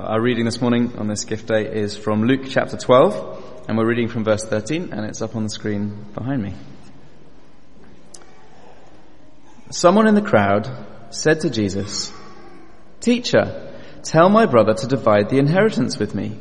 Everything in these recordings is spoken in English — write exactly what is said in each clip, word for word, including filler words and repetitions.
our reading this morning on this gift day is from Luke chapter twelve, and we're reading from verse thirteen, and it's up on the screen behind me. Someone in the crowd said to Jesus, "Teacher, tell my brother to divide the inheritance with me."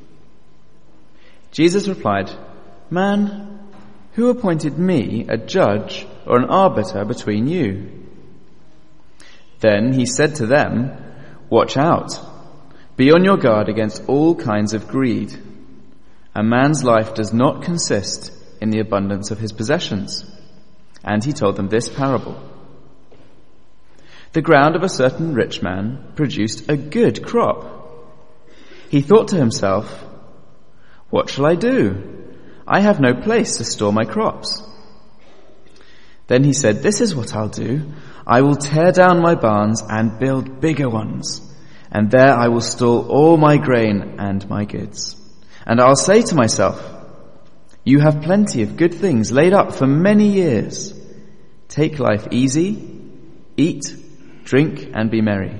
Jesus replied, "Man, who appointed me a judge or an arbiter between you?" Then he said to them, "Watch out. Be on your guard against all kinds of greed. A man's life does not consist in the abundance of his possessions." And he told them this parable. The ground of a certain rich man produced a good crop. He thought to himself, "What shall I do? I have no place to store my crops." Then he said, "This is what I'll do. I will tear down my barns and build bigger ones, and there I will store all my grain and my goods. And I'll say to myself, you have plenty of good things laid up for many years. Take life easy, eat, drink, and be merry."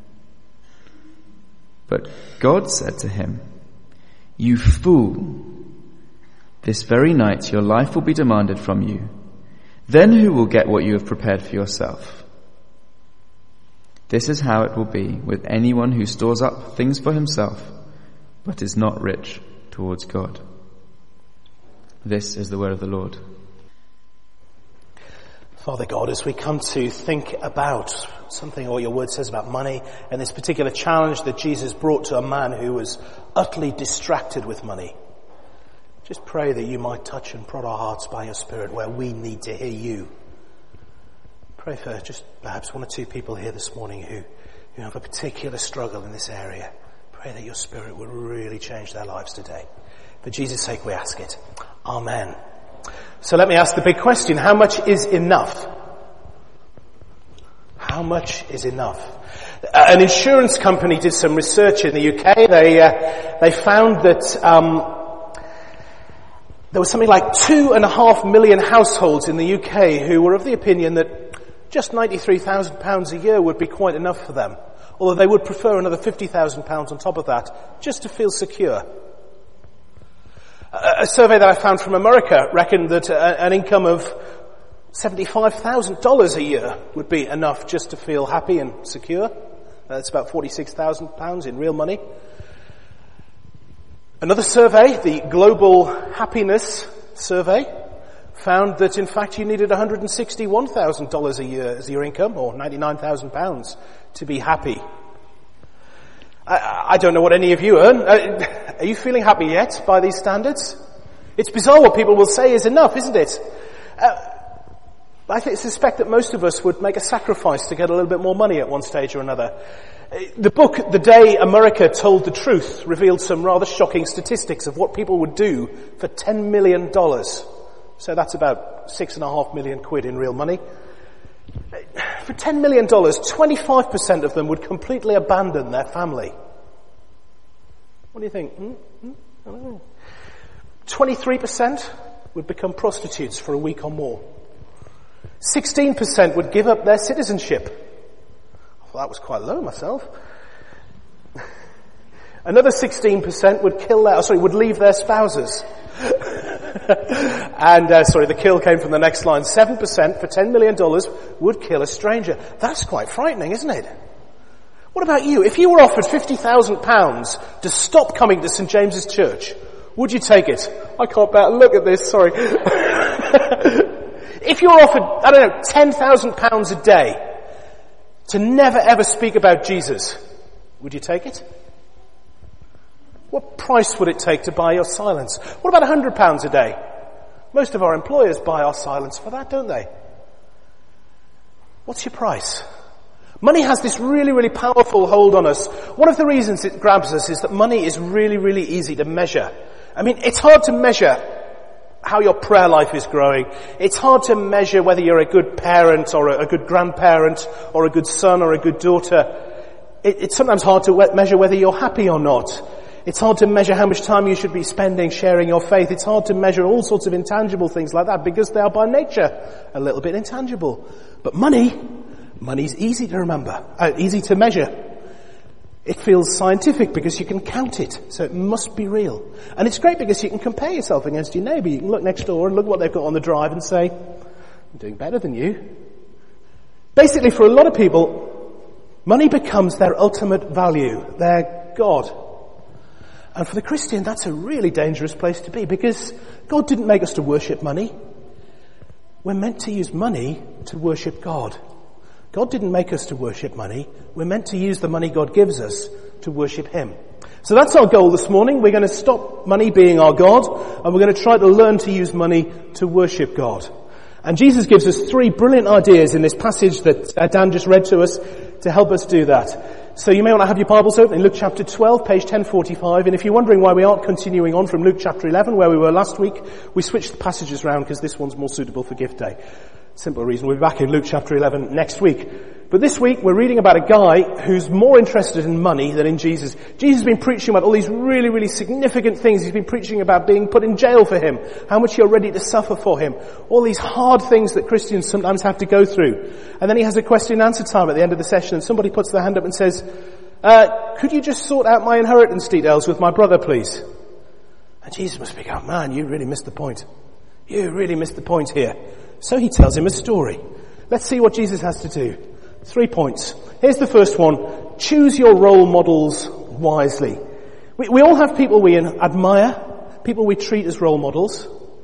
But God said to him, "You fool, this very night your life will be demanded from you. Then who will get what you have prepared for yourself? This is how it will be with anyone who stores up things for himself, but is not rich towards God." This is the word of the Lord. Father God, as we come to think about something or what your word says about money and this particular challenge that Jesus brought to a man who was utterly distracted with money, just pray that you might touch and prod our hearts by your Spirit where we need to hear you. Pray for just perhaps one or two people here this morning who, who have a particular struggle in this area. Pray that your Spirit would really change their lives today. For Jesus' sake we ask it. Amen. So let me ask the big question. How much is enough? How much is enough? An insurance company did some research in the U K. They, uh, they found that, um, there was something like two and a half million households in the U K who were of the opinion that just ninety-three thousand pounds a year would be quite enough for them, although they would prefer another fifty thousand pounds on top of that, just to feel secure. A, a survey that I found from America reckoned that a, an income of seventy-five thousand dollars a year would be enough just to feel happy and secure. That's about forty-six thousand pounds in real money. Another survey, the Global Happiness Survey, found that in fact you needed one hundred sixty-one thousand dollars a year as your income, or ninety-nine thousand pounds, to be happy. I, I don't know what any of you earn. Are you feeling happy yet by these standards? It's bizarre what people will say is enough, isn't it? Uh, I think, suspect that most of us would make a sacrifice to get a little bit more money at one stage or another. The book, The Day America Told the Truth, revealed some rather shocking statistics of what people would do for ten million dollars. So that's about six and a half million quid in real money. For ten million dollars, twenty-five percent of them would completely abandon their family. What do you think? Hmm? Hmm? I don't know. twenty-three percent would become prostitutes for a week or more. sixteen percent would give up their citizenship. Well, that was quite low myself. Another sixteen percent would kill their, oh, sorry, would leave their spouses. and, uh, sorry, the kill came from the next line. seven percent for ten million dollars would kill a stranger. That's quite frightening, isn't it? What about you? If you were offered fifty thousand pounds to stop coming to Saint James's Church, would you take it? I can't bear, look at this, sorry. If you were offered, I don't know, ten thousand pounds a day to never ever speak about Jesus, would you take it? What price would it take to buy your silence? What about one hundred pounds a day? Most of our employers buy our silence for that, don't they? What's your price? Money has this really, really powerful hold on us. One of the reasons it grabs us is that money is really, really easy to measure. I mean, it's hard to measure how your prayer life is growing. It's hard to measure whether you're a good parent or a good grandparent or a good son or a good daughter. It, it's sometimes hard to measure whether you're happy or not. It's hard to measure how much time you should be spending sharing your faith. It's hard to measure all sorts of intangible things like that because they are by nature a little bit intangible. But money, money's easy to remember, uh, easy to measure. It feels scientific because you can count it, so it must be real. And it's great because you can compare yourself against your neighbour. You can look next door and look what they've got on the drive and say, I'm doing better than you. Basically, for a lot of people, money becomes their ultimate value, their God. And for the Christian, that's a really dangerous place to be, because God didn't make us to worship money. We're meant to use money to worship God. God didn't make us to worship money. We're meant to use the money God gives us to worship Him. So that's our goal this morning. We're going to stop money being our God, and we're going to try to learn to use money to worship God. And Jesus gives us three brilliant ideas in this passage that uh, Dan just read to us to help us do that. So you may want to have your Bibles open in Luke chapter twelve, page ten forty-five. And if you're wondering why we aren't continuing on from Luke chapter eleven, where we were last week, we switched the passages around because this one's more suitable for gift day. Simple reason. We'll be back in Luke chapter eleven next week. But this week we're reading about a guy who's more interested in money than in Jesus. Jesus has been preaching about all these really, really significant things. He's been preaching about being put in jail for him, how much you're ready to suffer for him, all these hard things that Christians sometimes have to go through. And then he has a question and answer time at the end of the session, and somebody puts their hand up and says, uh, could you just sort out my inheritance details with my brother, please? And Jesus must be going, man, you really missed the point. You really missed the point here. So he tells him a story. Let's see what Jesus has to do. Three points. Here's the first one. Choose your role models wisely. We, we all have people we admire, people we treat as role models.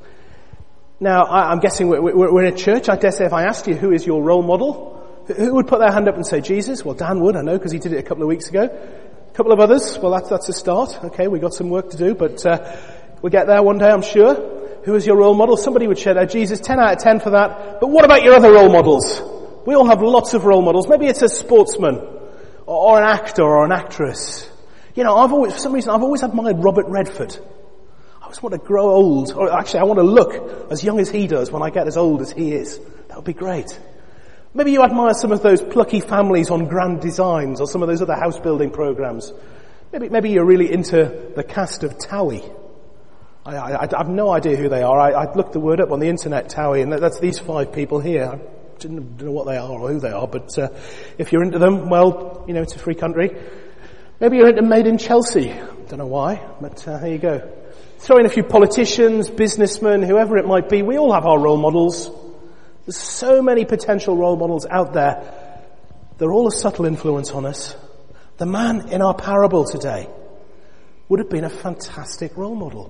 Now, I, I'm guessing we're, we're, we're in a church. I dare say if I asked you who is your role model, who would put their hand up and say Jesus? Well, Dan would, I know, because he did it a couple of weeks ago. A couple of others, well, that's, that's a start. Okay, we've got some work to do, but uh, we'll get there one day, I'm sure. Who is your role model? Somebody would shout out Jesus, ten out of ten for that. But what about your other role models? We all have lots of role models. Maybe it's a sportsman, or, or an actor, or an actress. You know, I've always, for some reason, I've always admired Robert Redford. I always want to grow old, or actually I want to look as young as he does when I get as old as he is. That would be great. Maybe you admire some of those plucky families on Grand Designs, or some of those other house building programs. Maybe, maybe you're really into the cast of Towie. I, I, I have no idea who they are. I, I looked the word up on the internet, Towie, and that's these five people here. I don't know what they are or who they are, but uh, if you're into them, well, you know, it's a free country. Maybe you're into Made in Chelsea. Don't know why, but uh, there you go. Throw in a few politicians, businessmen, whoever it might be. We all have our role models. There's so many potential role models out there. They're all a subtle influence on us. The man in our parable today would have been a fantastic role model.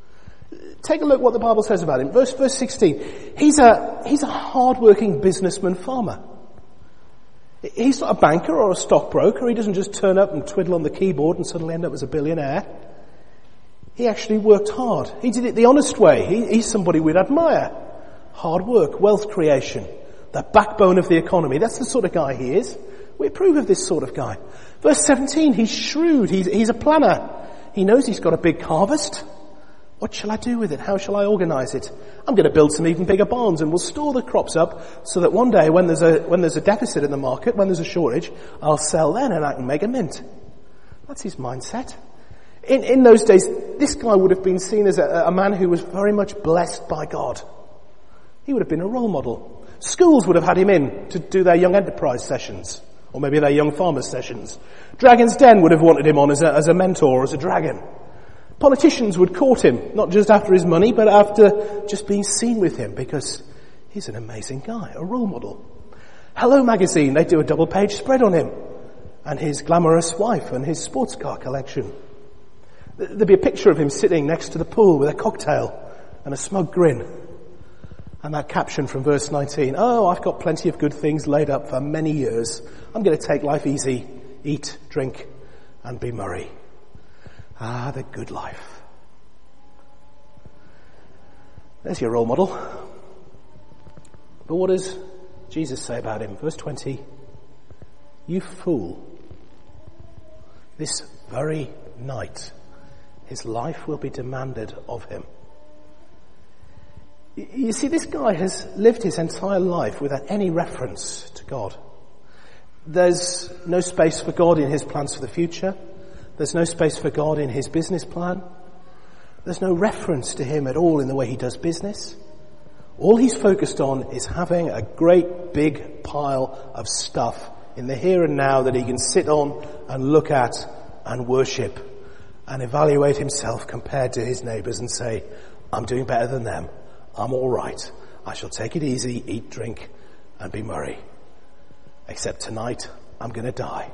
Take a look what the Bible says about him. Verse, verse sixteen. He's a, he's a hard-working businessman farmer. He's not a banker or a stockbroker. He doesn't just turn up and twiddle on the keyboard and suddenly end up as a billionaire. He actually worked hard. He did it the honest way. He, he's somebody we'd admire. Hard work, wealth creation, the backbone of the economy. That's the sort of guy he is. We approve of this sort of guy. Verse seventeen. He's shrewd. He's, he's a planner. He knows he's got a big harvest. What shall I do with it? How shall I organize it? I'm going to build some even bigger barns, and we'll store the crops up so that one day when there's a, when there's a deficit in the market, when there's a shortage, I'll sell then and I can make a mint. That's his mindset. In, in those days, this guy would have been seen as a, a man who was very much blessed by God. He would have been a role model. Schools would have had him in to do their young enterprise sessions, or maybe their young farmers sessions. Dragon's Den would have wanted him on as a, as a mentor or as a dragon. Politicians would court him, not just after his money, but after just being seen with him, because he's an amazing guy, a role model. Hello Magazine, they do a double-page spread on him, and his glamorous wife and his sports car collection. There'd be a picture of him sitting next to the pool with a cocktail and a smug grin. And that caption from verse nineteen, oh, I've got plenty of good things laid up for many years. I'm going to take life easy, eat, drink, and be merry. Ah, the good life. There's your role model. But what does Jesus say about him? Verse twenty, you fool. This very night, his life will be demanded of him. You see, this guy has lived his entire life without any reference to God. There's no space for God in his plans for the future. There's no space for God in his business plan. There's no reference to him at all in the way he does business. All he's focused on is having a great big pile of stuff in the here and now that he can sit on and look at and worship and evaluate himself compared to his neighbours and say, I'm doing better than them. I'm all right. I shall take it easy, eat, drink, and be merry. Except tonight, I'm going to die.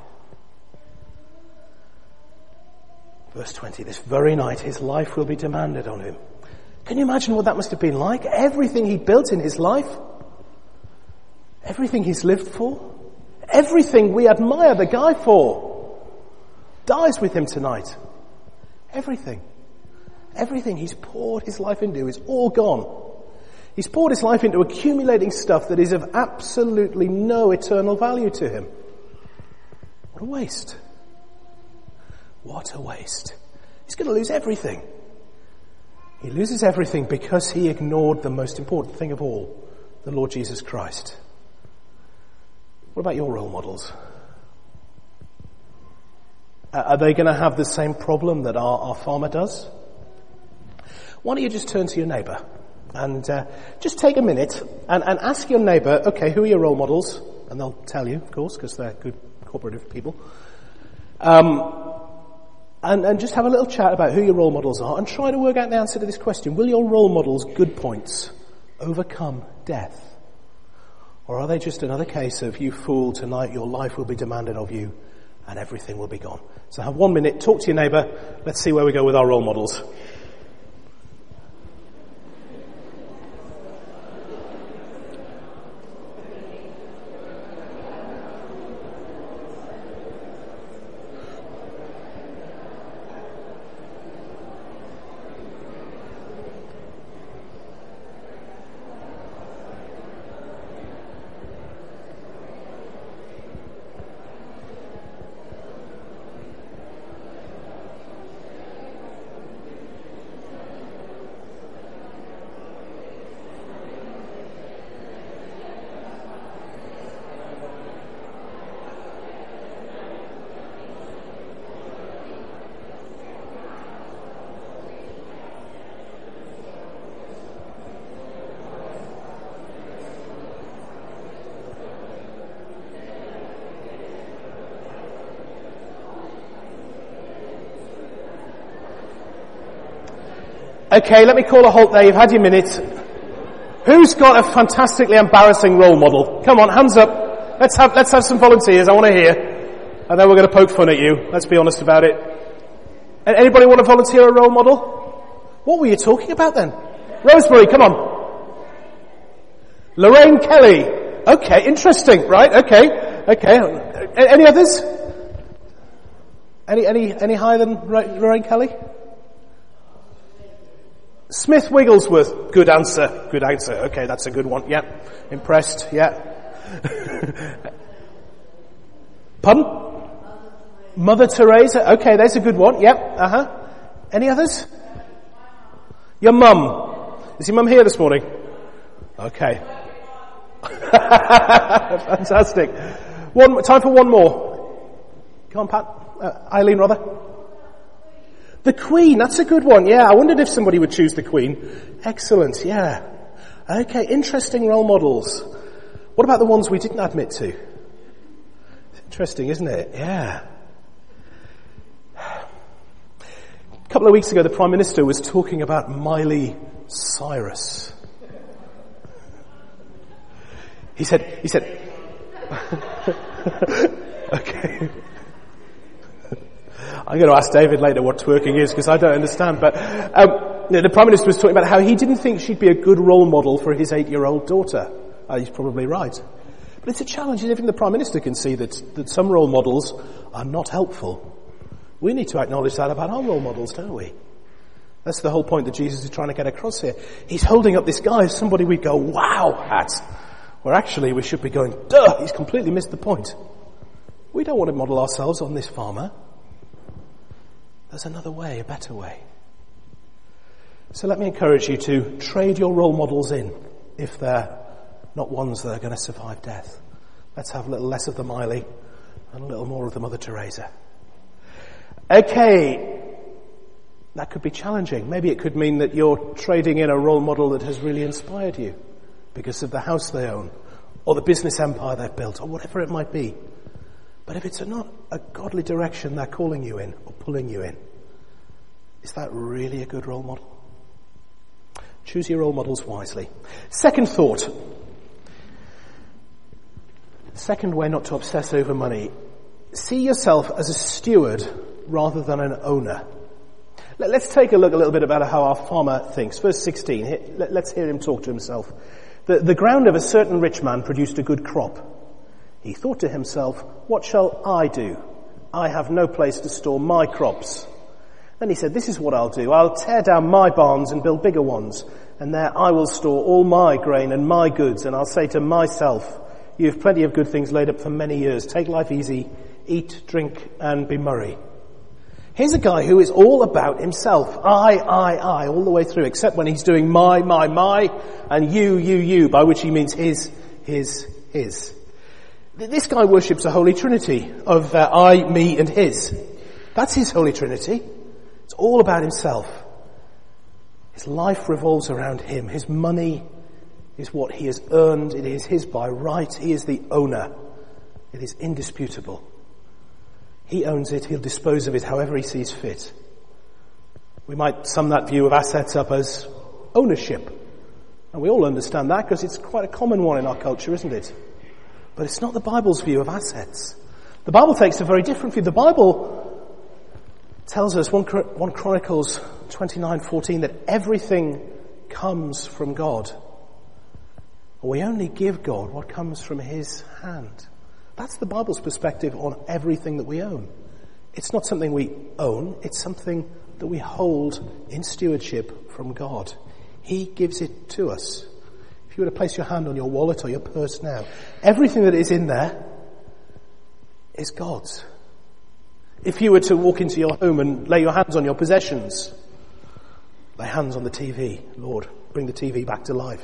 Verse twenty, this very night his life will be demanded on him. Can you imagine what that must have been like? Everything he built in his life, everything he's lived for, everything we admire the guy for, dies with him tonight. Everything. Everything he's poured his life into is all gone. He's poured his life into accumulating stuff that is of absolutely no eternal value to him. What a waste. What a waste. He's going to lose everything. He loses everything because he ignored the most important thing of all, the Lord Jesus Christ. What about your role models? Uh, are they going to have the same problem that our, our farmer does? Why don't you just turn to your neighbour and uh, just take a minute and, and ask your neighbour, okay, who are your role models? And they'll tell you, of course, because they're good cooperative people. Um, and, and just have a little chat about who your role models are and try to work out the answer to this question. Will your role models' good points overcome death? Or are they just another case of, you fool, tonight your life will be demanded of you and everything will be gone? So have one minute, talk to your neighbour, let's see where we go with our role models. Okay, let me call a halt there. You've had your minute. Who's got a fantastically embarrassing role model? Come on, hands up. Let's have, let's have some volunteers. I want to hear. And then we're going to poke fun at you. Let's be honest about it. Anybody want to volunteer a role model? What were you talking about then? Rosemary, come on. Lorraine Kelly. Okay, interesting. Right, okay. Okay. Any others? Any, any, any higher than Lorraine Kelly? Smith Wigglesworth. Good answer. Good answer. Okay, that's a good one. Yeah. Impressed. Yeah. Pardon? Mother Teresa. Okay, there's a good one. Yep. Uh-huh. Any others? Your mum. Is your mum here this morning? Okay. Fantastic. One time for one more. Come on, Pat. Uh, Eileen, rather. The Queen, that's a good one. Yeah, I wondered if somebody would choose the Queen. Excellent, yeah. Okay, interesting role models. What about the ones we didn't admit to? Interesting, isn't it? Yeah. A couple of weeks ago, the Prime Minister was talking about Miley Cyrus. He said, he said, okay. I'm going to ask David later what twerking is because I don't understand. But um, the Prime Minister was talking about how he didn't think she'd be a good role model for his eight-year-old daughter. Uh, he's probably right. But it's a challenge. Even the Prime Minister can see that, that some role models are not helpful. We need to acknowledge that about our role models, don't we? That's the whole point that Jesus is trying to get across here. He's holding up this guy as somebody we go, wow, at. Where actually we should be going, duh, he's completely missed the point. We don't want to model ourselves on this farmer. There's another way, a better way. So let me encourage you to trade your role models in if they're not ones that are going to survive death. Let's have a little less of the Miley and a little more of the Mother Teresa. Okay, that could be challenging. Maybe it could mean that you're trading in a role model that has really inspired you because of the house they own or the business empire they've built or whatever it might be. But if it's not a godly direction they're calling you in or pulling you in, is that really a good role model? Choose your role models wisely. Second thought. Second way not to obsess over money. See yourself as a steward rather than an owner. Let's take a look a little bit about how our farmer thinks. Verse sixteen. Let's hear him talk to himself. The, the ground of a certain rich man produced a good crop. He thought to himself, what shall I do? I have no place to store my crops. Then he said, this is what I'll do. I'll tear down my barns and build bigger ones, and there I will store all my grain and my goods, and I'll say to myself, you have plenty of good things laid up for many years. Take life easy, eat, drink, and be merry. Here's a guy who is all about himself. I, I, I, all the way through, except when he's doing my, my, my, and you, you, you, by which he means his, his, his. This guy worships a holy trinity of uh, I, me, and his. That's his holy trinity. It's all about himself. His life revolves around him. His money is what he has earned. It is his by right. He is the owner. It is indisputable. He owns it. He'll dispose of it however he sees fit. We might sum that view of assets up as ownership. And we all understand that because it's quite a common one in our culture, isn't it? But it's not the Bible's view of assets. The Bible takes a very different view. The Bible tells us, one Chronicles twenty-nine fourteen, that everything comes from God. We only give God what comes from his hand. That's the Bible's perspective on everything that we own. It's not something we own, it's something that we hold in stewardship from God. He gives it to us. If you were to place your hand on your wallet or your purse now, everything that is in there is God's. If you were to walk into your home and lay your hands on your possessions, lay hands on the T V, Lord, bring the T V back to life.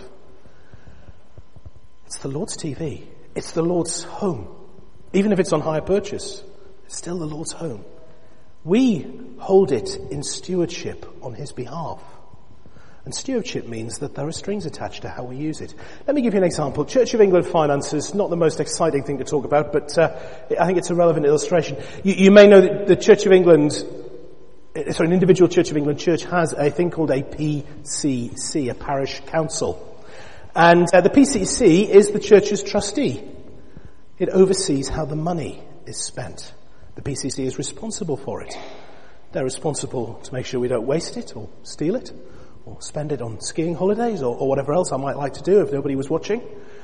It's the Lord's T V. It's the Lord's home. Even if it's on hire purchase, it's still the Lord's home. We hold it in stewardship on his behalf. And stewardship means that there are strings attached to how we use it. Let me give you an example. Church of England finances, not the most exciting thing to talk about, but uh, I think it's a relevant illustration. You, you may know that the Church of England, sorry, an individual Church of England church has a thing called a P C C, a parish council. And uh, the P C C is the church's trustee. It oversees how the money is spent. The P C C is responsible for it. They're responsible to make sure we don't waste it or steal it or spend it on skiing holidays or, or whatever else I might like to do if nobody was watching.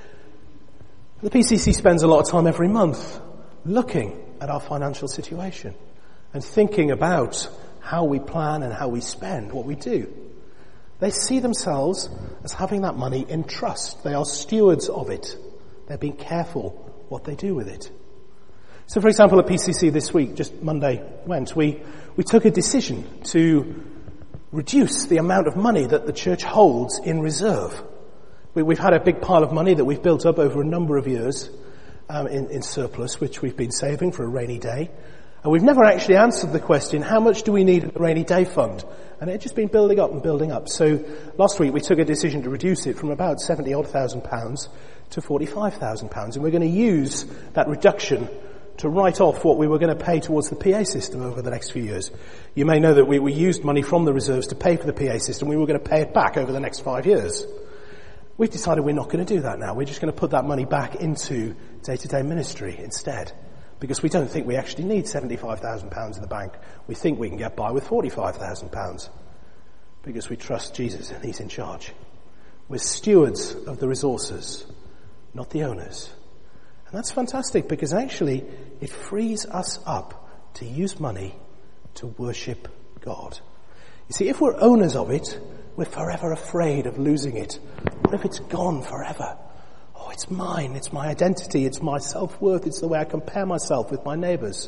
The P C C spends a lot of time every month looking at our financial situation and thinking about how we plan and how we spend what we do. They see themselves as having that money in trust. They are stewards of it. They're being careful what they do with it. So, for example, at P C C this week, just Monday went, we, we took a decision to reduce the amount of money that the church holds in reserve. We, we've had a big pile of money that we've built up over a number of years um, in, in surplus, which we've been saving for a rainy day. And we've never actually answered the question, how much do we need in the rainy day fund? And it's just been building up and building up. So last week we took a decision to reduce it from about seventy odd thousand pounds to forty-five thousand pounds. And we're going to use that reduction to write off what we were going to pay towards the P A system over the next few years. You may know that we, we used money from the reserves to pay for the P A system. We were going to pay it back over the next five years. We've decided we're not going to do that now. We're just going to put that money back into day-to-day ministry instead. Because we don't think we actually need seventy-five thousand pounds in the bank. We think we can get by with forty-five thousand pounds. Because we trust Jesus and he's in charge. We're stewards of the resources, not the owners. And that's fantastic because actually it frees us up to use money to worship God. You see, if we're owners of it, we're forever afraid of losing it. What if it's gone forever? Oh, it's mine, it's my identity, it's my self-worth, it's the way I compare myself with my neighbours.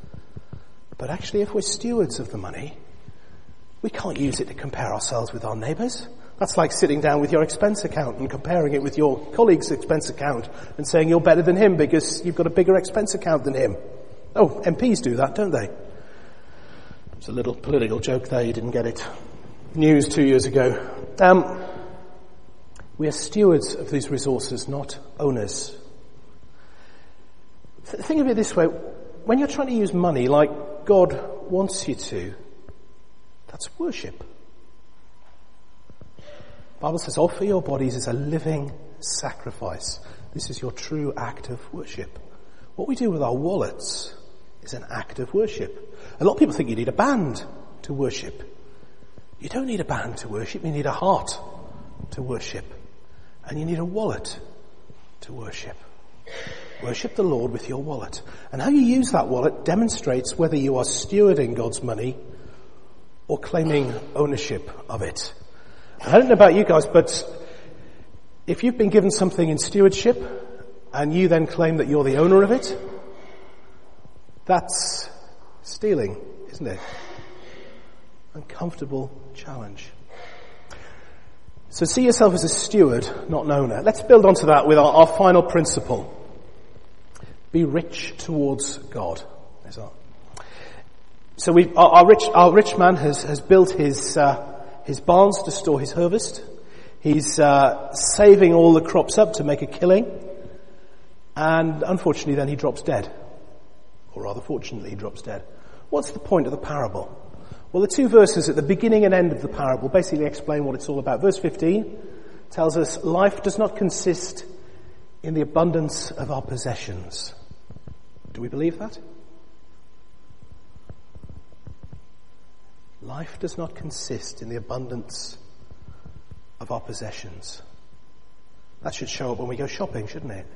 But actually, if we're stewards of the money, we can't use it to compare ourselves with our neighbours. That's like sitting down with your expense account and comparing it with your colleague's expense account and saying you're better than him because you've got a bigger expense account than him. Oh, M Ps do that, don't they? It's a little political joke there, you didn't get it. News two years ago. Um, we are stewards of these resources, not owners. Th- think of it this way. when you're trying to use money like God wants you to, that's worship. The Bible says, offer your bodies as a living sacrifice. This is your true act of worship. What we do with our wallets is an act of worship. A lot of people think you need a band to worship. You don't need a band to worship. You need a heart to worship. And you need a wallet to worship. Worship the Lord with your wallet. And how you use that wallet demonstrates whether you are stewarding God's money or claiming ownership of it. I don't know about you guys, but if you've been given something in stewardship and you then claim that you're the owner of it, that's stealing, isn't it? Uncomfortable challenge. So see yourself as a steward, not an owner. Let's build onto that with our, our final principle. Be rich towards God. So we, our, our rich, our rich man has, has built his, uh, his barns to store his harvest. He's, uh, saving all the crops up to make a killing. And unfortunately then he drops dead. Or rather fortunately he drops dead. What's the point of the parable? Well, the two verses at the beginning and end of the parable basically explain what it's all about. Verse fifteen tells us life does not consist in the abundance of our possessions. Do we believe that? Life does not consist in the abundance of our possessions. That should show up when we go shopping, shouldn't it?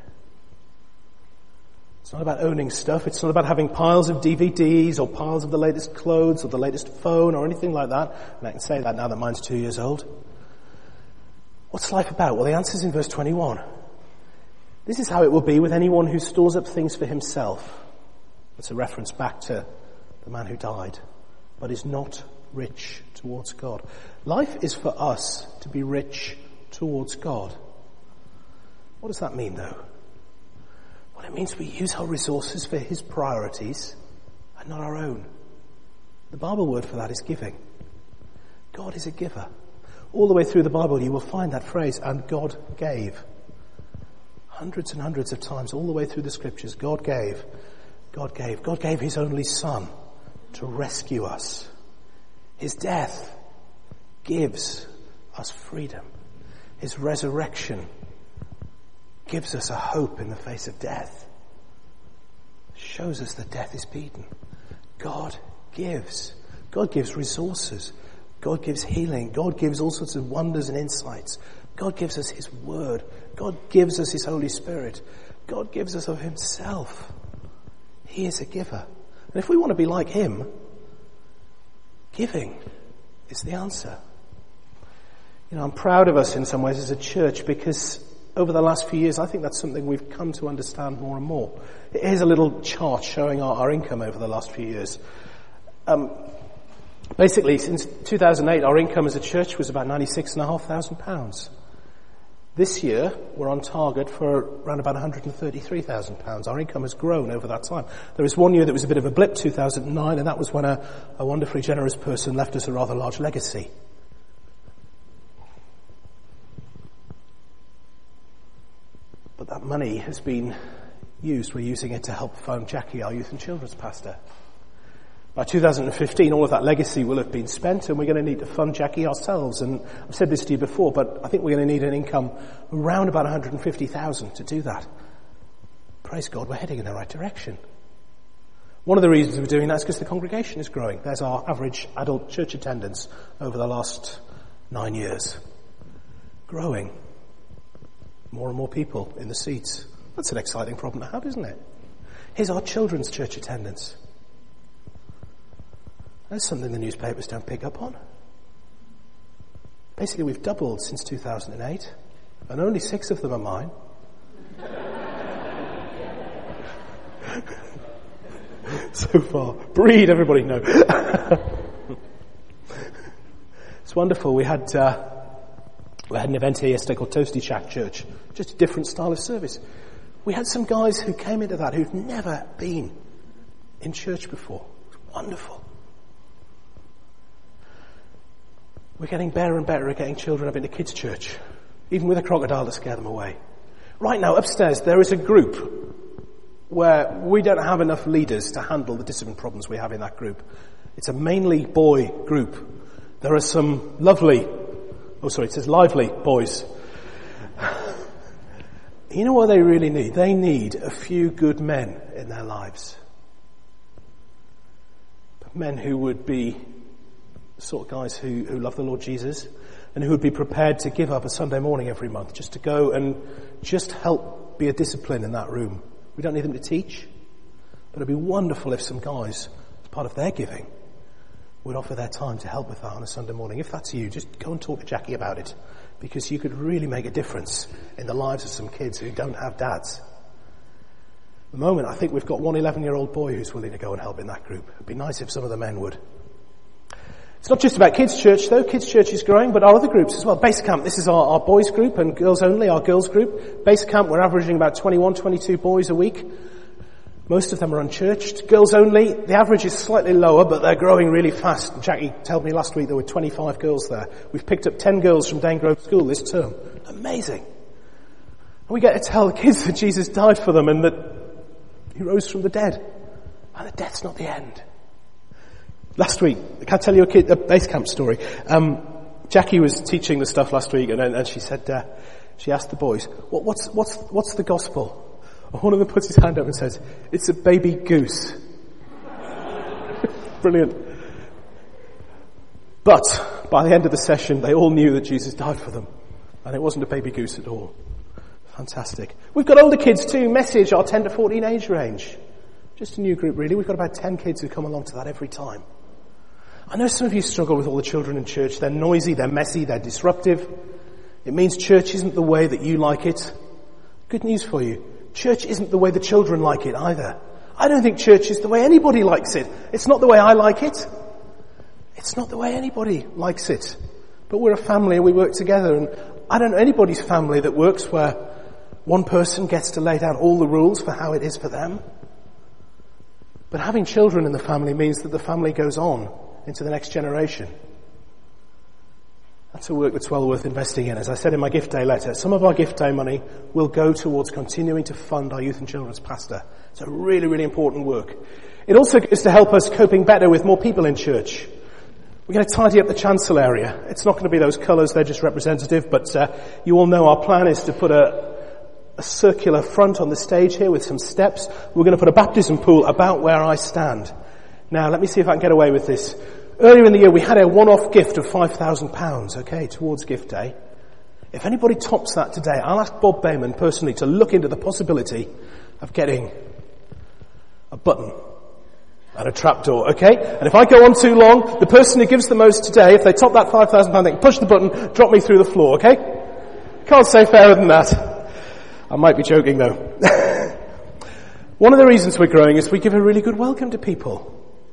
It's not about owning stuff. It's not about having piles of D V Ds or piles of the latest clothes or the latest phone or anything like that. And I can say that now that mine's two years old. What's life about? Well, the answer's in verse twenty-one. This is how it will be with anyone who stores up things for himself. It's a reference back to the man who died, but is not rich towards God. Life is for us to be rich towards God. What does that mean, though? Well, it means we use our resources for his priorities and not our own. The Bible word for that is giving. God is a giver. All the way through the Bible you will find that phrase, and God gave. Hundreds and hundreds of times all the way through the scriptures, God gave. God gave. God gave his only son to rescue us. His death gives us freedom. His resurrection gives us a hope in the face of death. Shows us that death is beaten. God gives. God gives resources. God gives healing. God gives all sorts of wonders and insights. God gives us his word. God gives us his Holy Spirit. God gives us of himself. He is a giver. And if we want to be like him, giving is the answer. You know, I'm proud of us in some ways as a church because over the last few years, I think that's something we've come to understand more and more. Here's a little chart showing our, our income over the last few years. Um, basically, since two thousand eight, our income as a church was about ninety-six thousand five hundred pounds. This year, we're on target for around about one hundred thirty-three thousand pounds. Our income has grown over that time. There was one year that was a bit of a blip, two thousand nine, and that was when a, a wonderfully generous person left us a rather large legacy. But that money has been used. We're using it to help fund Jackie, our youth and children's pastor. By two thousand fifteen, all of that legacy will have been spent, and we're going to need to fund Jackie ourselves. And I've said this to you before, but I think we're going to need an income around about one hundred fifty thousand to do that. Praise God, we're heading in the right direction. One of the reasons we're doing that is because the congregation is growing. There's our average adult church attendance over the last nine years. Growing. More and more people in the seats. That's an exciting problem to have, isn't it? Here's our children's church attendance. That's something the newspapers don't pick up on. Basically, we've doubled since two thousand eight, and only six of them are mine. So far. Breed, everybody know. It's wonderful. We had uh, we had an event here yesterday called Toasty Shack Church. Just a different style of service. We had some guys who came into that who'd never been in church before. It was wonderful. We're getting better and better at getting children up into kids' church, even with a crocodile to scare them away. Right now, upstairs, there is a group where we don't have enough leaders to handle the discipline problems we have in that group. It's a mainly boy group. There are some lovely, oh sorry, it says lively boys. You know what they really need? They need a few good men in their lives. Men who would be the sort of guys who, who love the Lord Jesus and who would be prepared to give up a Sunday morning every month just to go and just help be a discipline in that room. We don't need them to teach, but it'd be wonderful if some guys, as part of their giving, would offer their time to help with that on a Sunday morning. If that's you, just go and talk to Jackie about it, because you could really make a difference in the lives of some kids who don't have dads. At the moment, I think we've got one eleven-year-old boy who's willing to go and help in that group. It'd be nice if some of the men would. It's not just about kids' church, though. Kids' church is growing, but our other groups as well. Base Camp, this is our, our boys' group, and girls only, our girls' group. Base Camp, we're averaging about twenty-one, twenty-two boys a week. Most of them are unchurched. Girls only, the average is slightly lower, but they're growing really fast. Jackie told me last week there were twenty-five girls there. We've picked up ten girls from Dane Grove School this term. Amazing. And we get to tell the kids that Jesus died for them and that He rose from the dead. And that death's not the end. Last week, I can't tell you a, kid, a base camp story. Um, Jackie was teaching the stuff last week, and, and she said, uh, she asked the boys, what, what's, what's, what's the gospel? And one of them puts his hand up and says, it's a baby goose. Brilliant. But by the end of the session, they all knew that Jesus died for them. And it wasn't a baby goose at all. Fantastic. We've got older kids too. Message, our ten to fourteen age range. Just a new group, really. We've got about ten kids who come along to that every time. I know some of you struggle with all the children in church. They're noisy, they're messy, they're disruptive. It means church isn't the way that you like it. Good news for you. Church isn't the way the children like it either. I don't think church is the way anybody likes it. It's not the way I like it. It's not the way anybody likes it. But we're a family and we work together, and I don't know anybody's family that works where one person gets to lay down all the rules for how it is for them. But having children in the family means that the family goes on into the next generation. That's a work that's well worth investing in. As I said in my gift day letter, some of our gift day money will go towards continuing to fund our youth and children's pastor. It's a really, really important work. It also goes to help us coping better with more people in church. We're going to tidy up the chancel area. It's not going to be those colours, they're just representative, but uh, you all know our plan is to put a, a circular front on the stage here with some steps. We're going to put a baptism pool about where I stand. Now, let me see if I can get away with this. Earlier in the year, we had a one-off gift of five thousand pounds, okay, towards gift day. If anybody tops that today, I'll ask Bob Bayman personally to look into the possibility of getting a button and a trapdoor, okay? And if I go on too long, the person who gives the most today, if they top that five thousand pounds, they can push the button, drop me through the floor, okay? Can't say fairer than that. I might be joking though. One of the reasons we're growing is we give a really good welcome to people.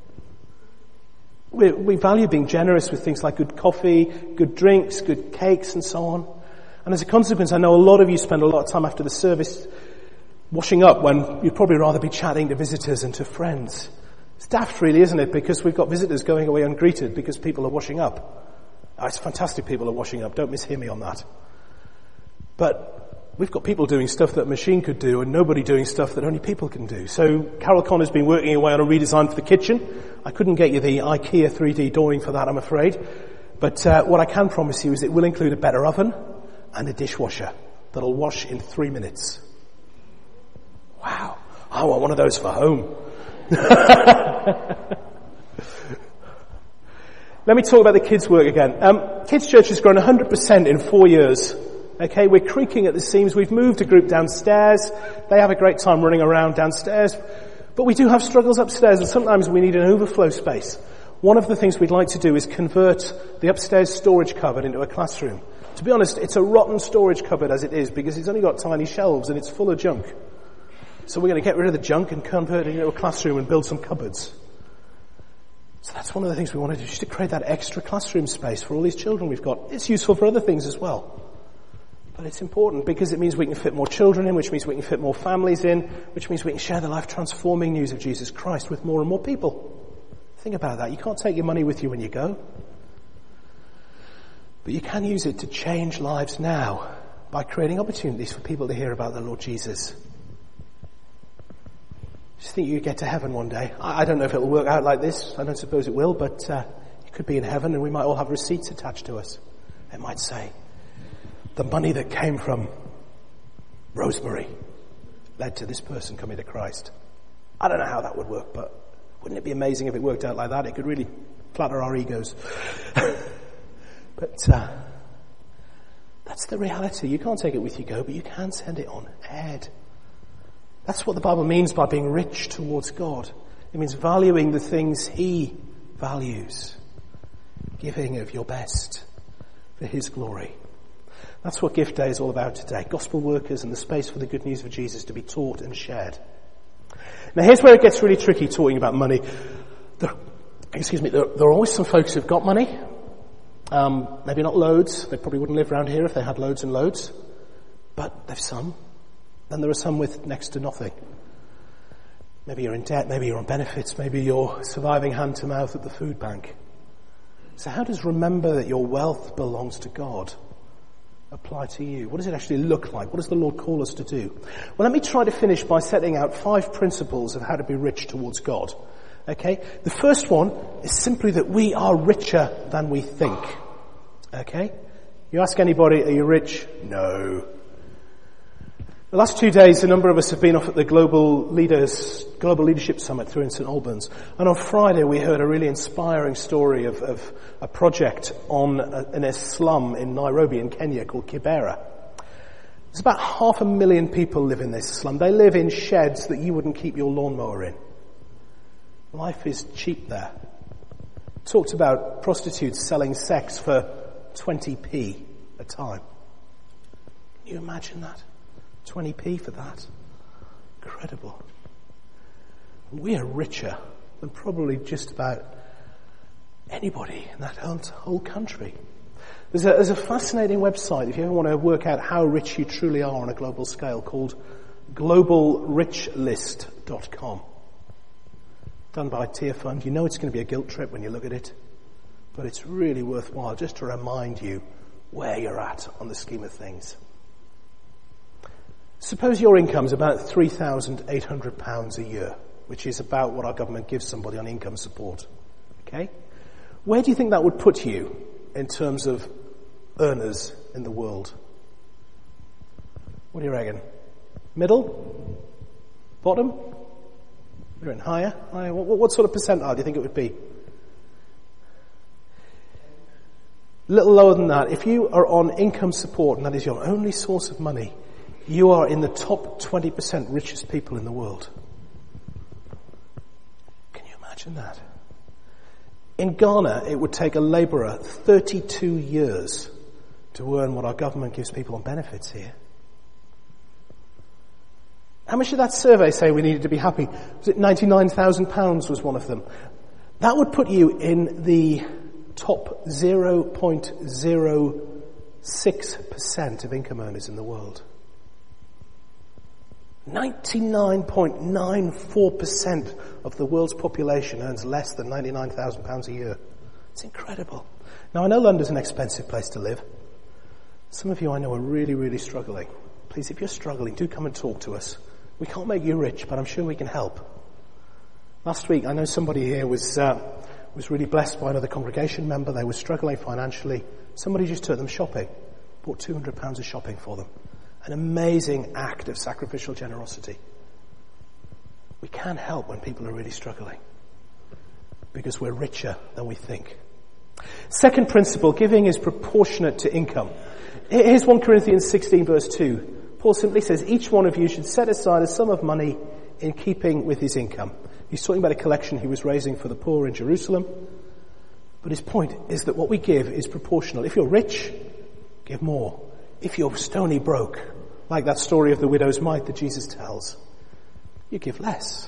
We, we value being generous with things like good coffee, good drinks, good cakes and so on. And as a consequence, I know a lot of you spend a lot of time after the service washing up when you'd probably rather be chatting to visitors and to friends. It's daft really, isn't it? Because we've got visitors going away ungreeted because people are washing up. Oh, it's fantastic people are washing up. Don't mishear me on that. But we've got people doing stuff that a machine could do and nobody doing stuff that only people can do. So Carol Connor's been working away on a redesign for the kitchen. I couldn't get you the IKEA three D drawing for that, I'm afraid. But uh, what I can promise you is it will include a better oven and a dishwasher that'll wash in three minutes. Wow. I want one of those for home. Let me talk about the kids' work again. Um, kids' church has grown one hundred percent in four years. Okay, we're creaking at the seams. We've moved a group downstairs. They have a great time running around downstairs. But we do have struggles upstairs, and sometimes we need an overflow space. One of the things we'd like to do is convert the upstairs storage cupboard into a classroom. To be honest, it's a rotten storage cupboard as it is, because it's only got tiny shelves and it's full of junk. So we're going to get rid of the junk and convert it into a classroom and build some cupboards. So that's one of the things we want to do, just to create that extra classroom space for all these children we've got. It's useful for other things as well. But it's important because it means we can fit more children in, which means we can fit more families in, which means we can share the life-transforming news of Jesus Christ with more and more people. Think about that. You can't take your money with you when you go. But you can use it to change lives now by creating opportunities for people to hear about the Lord Jesus. Just think you get to heaven one day. I, I don't know if it'll work out like this. I don't suppose it will, but uh, it could be in heaven and we might all have receipts attached to us. It might say, the money that came from Rosemary led to this person coming to Christ. I don't know how that would work, but wouldn't it be amazing if it worked out like that? It could really flatter our egos. But uh, that's the reality. You can't take it with you go, but you can send it on ahead. That's what the Bible means by being rich towards God. It means valuing the things He values. Giving of your best for His glory. That's what Gift Day is all about today. Gospel workers and the space for the good news of Jesus to be taught and shared. Now here's where it gets really tricky talking about money. There, excuse me, there, there are always some folks who've got money. Um, maybe not loads. They probably wouldn't live around here if they had loads and loads. But they've some. Then there are some with next to nothing. Maybe you're in debt, maybe you're on benefits, maybe you're surviving hand to mouth at the food bank. So how does remember that your wealth belongs to God apply to you? What does it actually look like? What does the Lord call us to do? Well, let me try to finish by setting out five principles of how to be rich towards God. Okay? The first one is simply that we are richer than we think. Okay? You ask anybody, are you rich? No. The last two days, a number of us have been off at the Global Leaders, Global Leadership Summit through in Saint Albans. And on Friday, we heard a really inspiring story of, of a project on a, in a slum in Nairobi in Kenya called Kibera. There's about half a million people live in this slum. They live in sheds that you wouldn't keep your lawnmower in. Life is cheap there. Talked about prostitutes selling sex for twenty p a time. Can you imagine that? twenty p for that. Incredible. We are richer than probably just about anybody in that whole country. There's a, there's a fascinating website, if you ever want to work out how rich you truly are on a global scale, called global rich list dot com. Done by Tearfund. You know it's going to be a guilt trip when you look at it, but it's really worthwhile just to remind you where you're at on the scheme of things. Suppose your income is about three thousand eight hundred pounds a year, which is about what our government gives somebody on income support. Okay? Where do you think that would put you in terms of earners in the world? What do you reckon? Middle? Bottom? You're in higher? higher? What, what sort of percentile do you think it would be? A little lower than that. If you are on income support and that is your only source of money, you are in the top twenty percent richest people in the world. Can you imagine that? In Ghana, it would take a labourer thirty-two years to earn what our government gives people on benefits here. How much did that survey say we needed to be happy? Was it ninety-nine thousand pounds was one of them? That would put you in the top zero point zero six percent of income earners in the world. ninety-nine point nine four percent of the world's population earns less than ninety-nine thousand pounds a year. It's incredible. Now, I know London's an expensive place to live. Some of you I know are really, really struggling. Please, if you're struggling, do come and talk to us. We can't make you rich, but I'm sure we can help. Last week, I know somebody here was uh, was really blessed by another congregation member. They were struggling financially. Somebody just took them shopping, bought two hundred pounds of shopping for them. An amazing act of sacrificial generosity. We can help when people are really struggling because we're richer than we think. Second principle, giving is proportionate to income. Here's First Corinthians sixteen verse two. Paul simply says, each one of you should set aside a sum of money in keeping with his income. He's talking about a collection he was raising for the poor in Jerusalem. But his point is that what we give is proportional. If you're rich, give more. If you're stony broke, like that story of the widow's mite that Jesus tells, you give less.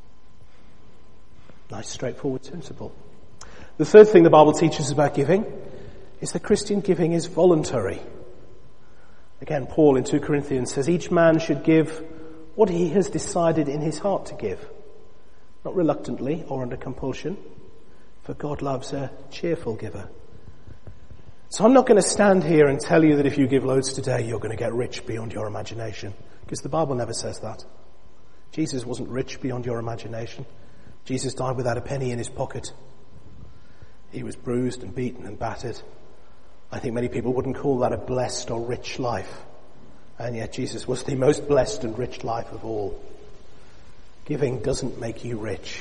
Nice, straightforward principle. The third thing the Bible teaches about giving is that Christian giving is voluntary. Again, Paul in Second Corinthians says, each man should give what he has decided in his heart to give, not reluctantly or under compulsion, for God loves a cheerful giver. So I'm not going to stand here and tell you that if you give loads today, you're going to get rich beyond your imagination, because the Bible never says that. Jesus wasn't rich beyond your imagination. Jesus died without a penny in his pocket. He was bruised and beaten and battered. I think many people wouldn't call that a blessed or rich life. And yet Jesus was the most blessed and rich life of all. Giving doesn't make you rich,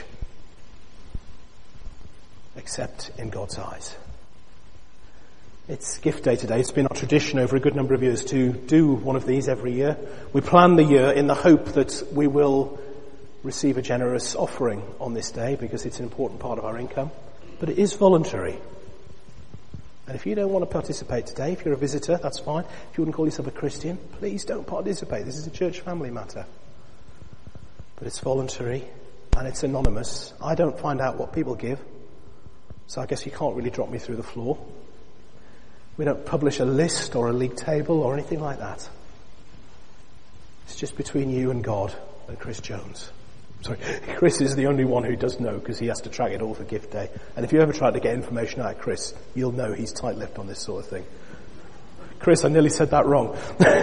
except in God's eyes. It's gift day today. It's been our tradition over a good number of years to do one of these every year. We plan the year in the hope that we will receive a generous offering on this day because it's an important part of our income. But it is voluntary. And if you don't want to participate today, if you're a visitor, that's fine. If you wouldn't call yourself a Christian, please don't participate. This is a church family matter. But it's voluntary and it's anonymous. I don't find out what people give, so I guess you can't really drop me through the floor. We don't publish a list or a league table or anything like that. It's just between you and God and Chris Jones. Sorry, Chris is the only one who does know because he has to track it all for gift day. And if you ever try to get information out of Chris, you'll know he's tight-lipped on this sort of thing. Chris, I nearly said that wrong.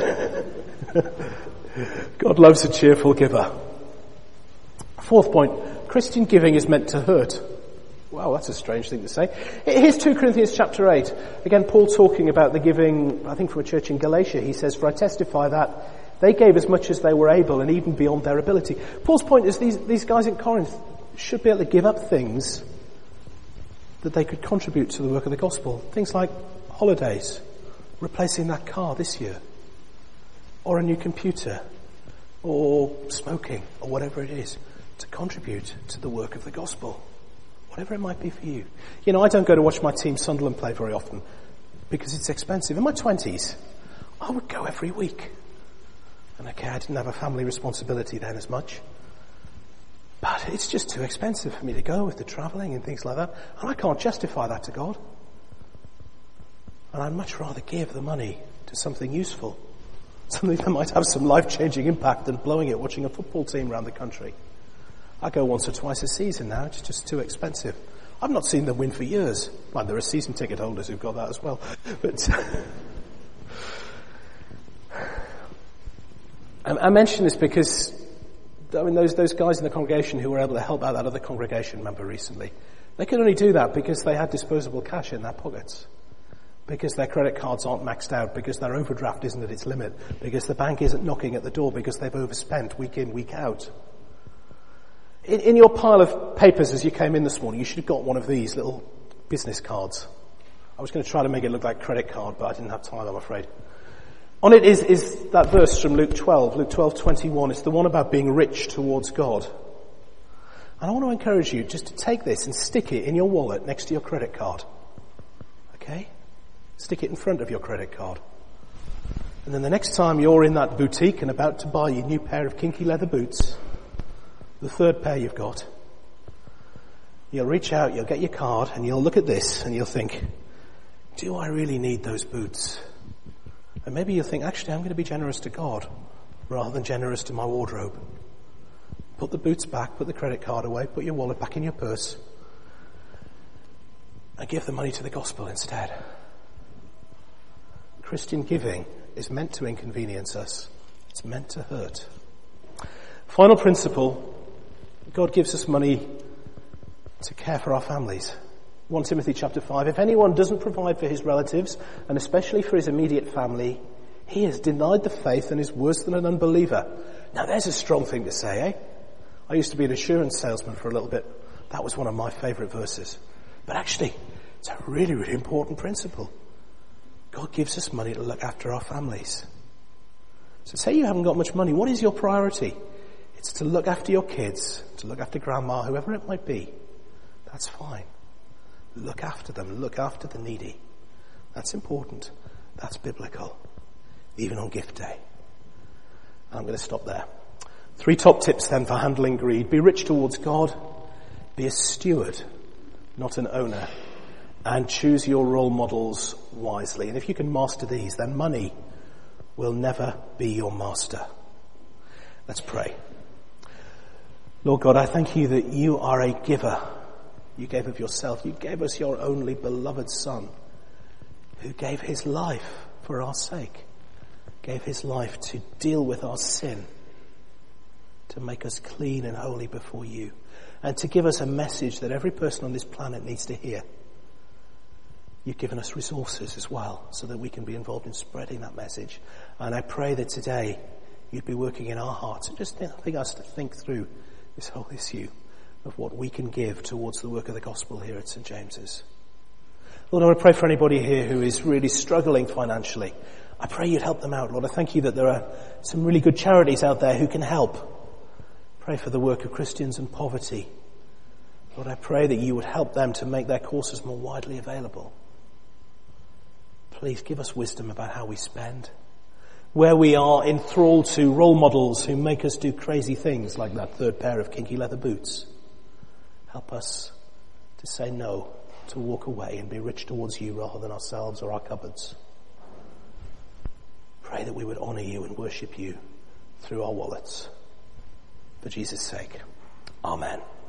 God loves a cheerful giver. Fourth point, Christian giving is meant to hurt. Wow, that's a strange thing to say. Here's two Corinthians chapter eight. Again, Paul talking about the giving, I think from a church in Galatia. He says, "For I testify that they gave as much as they were able and even beyond their ability." Paul's point is these, these guys in Corinth should be able to give up things that they could contribute to the work of the gospel. Things like holidays, replacing that car this year, or a new computer, or smoking, or whatever it is, to contribute to the work of the gospel. Whatever it might be for you. You know, I don't go to watch my team Sunderland play very often because it's expensive. In my twenties, I would go every week. And okay, I didn't have a family responsibility then as much. But it's just too expensive for me to go with the travelling and things like that. And I can't justify that to God. And I'd much rather give the money to something useful. Something that might have some life-changing impact than blowing it watching a football team around the country. I go once or twice a season now. It's just too expensive. I've not seen them win for years. Well, there are season ticket holders who've got that as well. But I mention this because I mean those those guys in the congregation who were able to help out that other congregation member recently, they could only do that because they had disposable cash in their pockets. Because their credit cards aren't maxed out, because their overdraft isn't at its limit, because the bank isn't knocking at the door, because they've overspent week in, week out. In, in your pile of papers as you came in this morning, you should have got one of these little business cards. I was going to try to make it look like a credit card, but I didn't have time, I'm afraid. On it is, is that verse from Luke twelve, Luke twelve twenty-one. It's the one about being rich towards God. And I want to encourage you just to take this and stick it in your wallet next to your credit card. Okay? Stick it in front of your credit card. And then the next time you're in that boutique and about to buy your new pair of kinky leather boots, the third pair you've got, you'll reach out, you'll get your card, and you'll look at this and you'll think, do I really need those boots? And maybe you'll think, actually, I'm going to be generous to God rather than generous to my wardrobe. Put the boots back, put the credit card away, put your wallet back in your purse, and give the money to the gospel instead. Christian giving is meant to inconvenience us. It's meant to hurt. Final principle, God gives us money to care for our families. First Timothy chapter five, if anyone doesn't provide for his relatives, and especially for his immediate family, he has denied the faith and is worse than an unbeliever. Now there's a strong thing to say, eh? I used to be an insurance salesman for a little bit. That was one of my favourite verses. But actually, it's a really, really important principle. God gives us money to look after our families. So say you haven't got much money, what is your priority? It's to look after your kids, to look after grandma, whoever it might be. That's fine. Look after them. Look after the needy. That's important. That's biblical. Even on gift day. And I'm going to stop there. Three top tips then for handling greed. Be rich towards God. Be a steward, not an owner. And choose your role models wisely. And if you can master these, then money will never be your master. Let's pray. Lord God, I thank you that you are a giver. You gave of yourself. You gave us your only beloved Son, who gave his life for our sake, gave his life to deal with our sin, to make us clean and holy before you, and to give us a message that every person on this planet needs to hear. You've given us resources as well so that we can be involved in spreading that message. And I pray that today you'd be working in our hearts and just helping us to think through this whole issue of what we can give towards the work of the gospel here at St James's. Lord, I want to pray for anybody here who is really struggling financially. I pray you'd help them out, Lord. I thank you that there are some really good charities out there who can help. Pray for the work of Christians in poverty. Lord, I pray that you would help them to make their courses more widely available. Please give us wisdom about how we spend. Where we are enthralled to role models who make us do crazy things like that third pair of kinky leather boots. Help us to say no, to walk away and be rich towards you rather than ourselves or our cupboards. Pray that we would honour you and worship you through our wallets. For Jesus' sake. Amen.